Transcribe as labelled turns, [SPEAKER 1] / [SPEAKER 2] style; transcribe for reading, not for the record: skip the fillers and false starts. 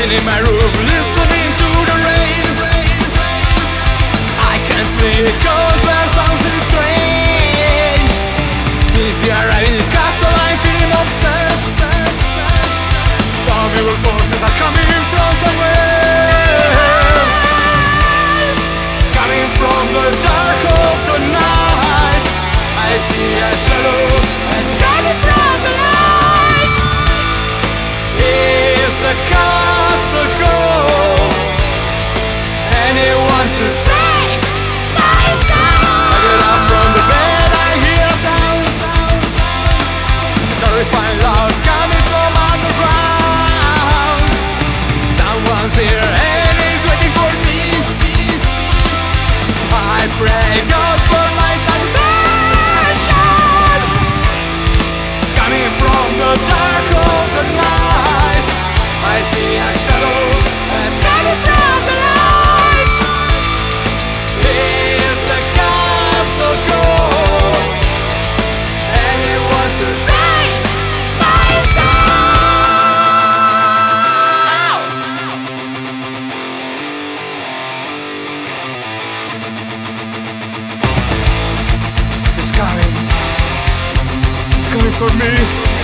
[SPEAKER 1] Sitting in my room, listening to the rain. I can't sleep cause there's something strange. Since you arrived in this castle I'm feeling obsessed. Some evil forces are coming from somewhere, coming from the dark of the night. I see a shadow that's coming from the light. Is the castle gold? Anyone to take my soul? I get up from the bed, I hear sounds. It's a terrifying loud coming from underground. Someone's here and is waiting for me. I pray God for my salvation, coming from the dark of the night. I see a shadow that's coming from the light. Is the castle gold? Anyone to take my soul? It's coming for me.